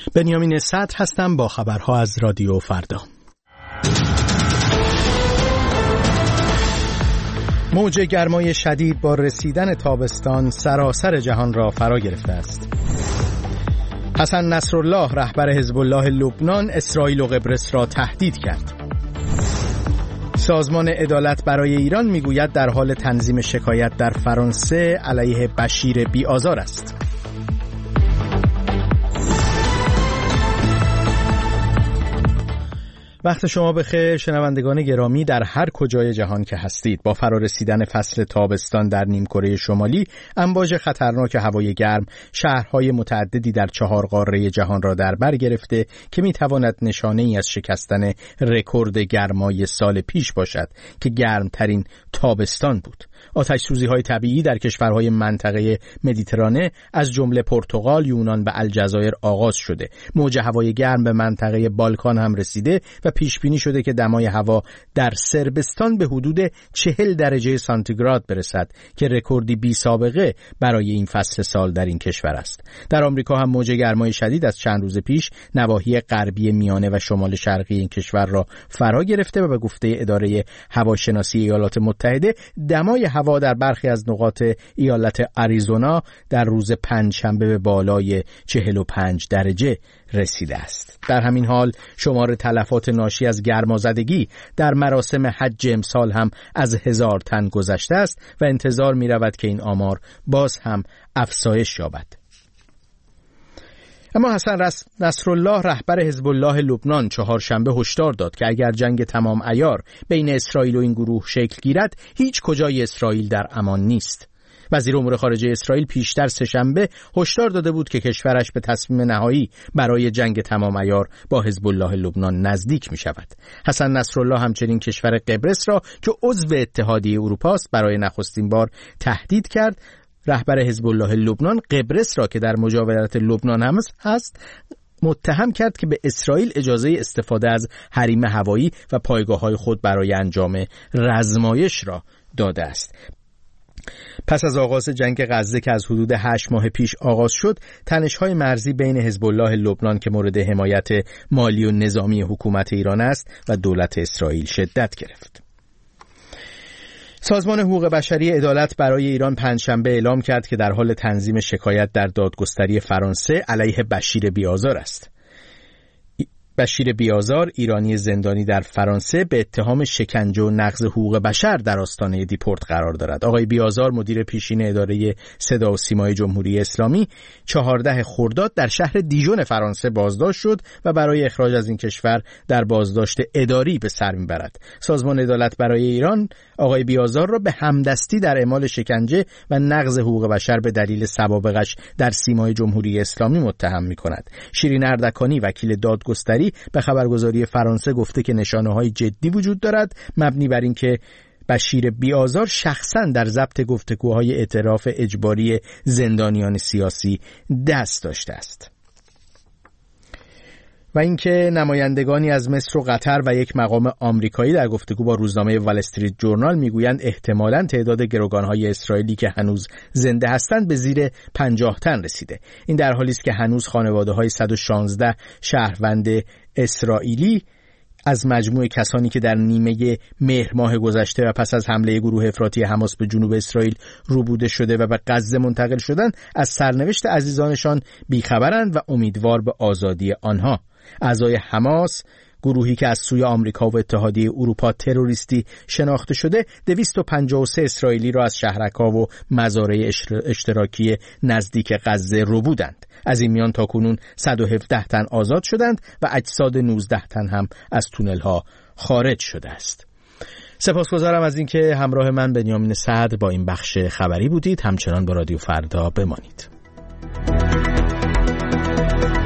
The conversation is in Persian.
بنیامین صدر هستم با خبرها از رادیو فردا. موج گرمای شدید با رسیدن تابستان سراسر جهان را فرا گرفته است. حسن نصرالله رهبر حزب الله لبنان اسرائیل و قبرس را تهدید کرد. سازمان عدالت برای ایران میگوید در حال تنظیم شکایت در فرانسه علیه بشیر بی‌آزار است. وقت شما بخیر شنوندگان گرامی در هر کجای جهان که هستید. با فرارسیدن فصل تابستان در نیمکره شمالی امواج خطرناک هوای گرم شهرهای متعددی در 4 قاره جهان را در بر گرفته که میتواند نشانه‌ای از شکستن رکورد گرمای سال پیش باشد که گرمترین تابستان بود. آتش‌سوزی‌های طبیعی در کشورهای منطقه مدیترانه از جمله پرتغال، یونان و الجزایر آغاز شده. موج هوای گرم به منطقه بالکان هم رسیده و پیش بینی شده که دمای هوا در صربستان به حدود 40 درجه سانتیگراد برسد که رکوردی بی سابقه برای این فصل سال در این کشور است. در آمریکا هم موج گرمای شدید از چند روز پیش نواحی غربی میانه و شمال شرقی این کشور را فرا گرفته و به گفته اداره هواشناسی ایالات متحده دمای هوا در برخی از نقاط ایالت آریزونا در روز پنجشنبه به بالای 45 درجه رسیده است. در همین حال شمار تلفات ناشی از گرمازدگی در مراسم حج امسال هم از 1000 تن گذشته است و انتظار می رود که این آمار باز هم افزایش یابد. اما حسن نصرالله رهبر حزب الله لبنان چهارشنبه هشدار داد که اگر جنگ تمام عیار بین اسرائیل و این گروه شکل گیرد هیچ کجای اسرائیل در امان نیست. وزیر امور خارجه اسرائیل پیشتر سه‌شنبه هشدار داده بود که کشورش به تصمیم نهایی برای جنگ تمام عیار با حزب الله لبنان نزدیک می شود. حسن نصرالله همچنین کشور قبرس را که عضو اتحادیه اروپا است برای نخستین بار تهدید کرد. رهبر حزب الله لبنان قبرس را که در مجاورت لبنان هم هست متهم کرد که به اسرائیل اجازه استفاده از حریم هوایی و پایگاه‌های خود برای انجام رزمایش را داده است. پس از آغاز جنگ غزه که از حدود 8 ماه پیش آغاز شد، تنش‌های مرزی بین حزب الله لبنان که مورد حمایت مالی و نظامی حکومت ایران است و دولت اسرائیل شدت گرفت. سازمان حقوق بشری عدالت برای ایران پنجشنبه اعلام کرد که در حال تنظیم شکایت در دادگستری فرانسه علیه بشیر بی‌آزار است. بشیر بی‌آزار ایرانی زندانی در فرانسه به اتهام شکنجه و نقض حقوق بشر در آستانه دیپورت قرار دارد. آقای بی‌آزار مدیر پیشین اداره صدا و سیمای جمهوری اسلامی 14 خرداد در شهر دیژون فرانسه بازداشت شد و برای اخراج از این کشور در بازداشت اداری به سر میبرد. سازمان عدالت برای ایران آقای بی‌آزار را به همدستی در اعمال شکنجه و نقض حقوق بشر به دلیل سوابقش در سیمای جمهوری اسلامی متهم می‌کند. شیرین اردکانی وکیل دادگستری به خبرگزاری فرانسه گفته که نشانه‌های جدی وجود دارد مبنی بر اینکه بشیر بی‌آزار شخصاً در ضبط گفتگوهای اعتراف اجباری زندانیان سیاسی دست داشته است. و اینکه نمایندگانی از مصر و قطر و یک مقام آمریکایی در گفتگو با روزنامه وال استریت جورنال میگویند احتمالاً تعداد گروگان‌های اسرائیلی که هنوز زنده هستند به زیر 50 تن رسیده. این در حالی است که هنوز خانواده‌های 116 شهروند اسرائیلی از مجموع کسانی که در نیمه مهر ماه گذشته و پس از حمله گروه افراطی حماس به جنوب اسرائیل روبوده شده و به غزه منتقل شدند از سرنوشت عزیزانشان بیخبرند و امیدوار به آزادی آنها. اعضای حماس، گروهی که از سوی آمریکا و اتحادیه اروپا تروریستی شناخته شده، 253 اسرائیلی را از شهرک‌ها و مزارع اشتراکی نزدیک غزه ربودند. از این میان تاکنون 117 تن آزاد شدند و اجساد 19 تن هم از تونل‌ها خارج شده است. سپاسگزارم از اینکه همراه من بنیامین صدر با این بخش خبری بودید. همچنان با رادیو فردا بمانید.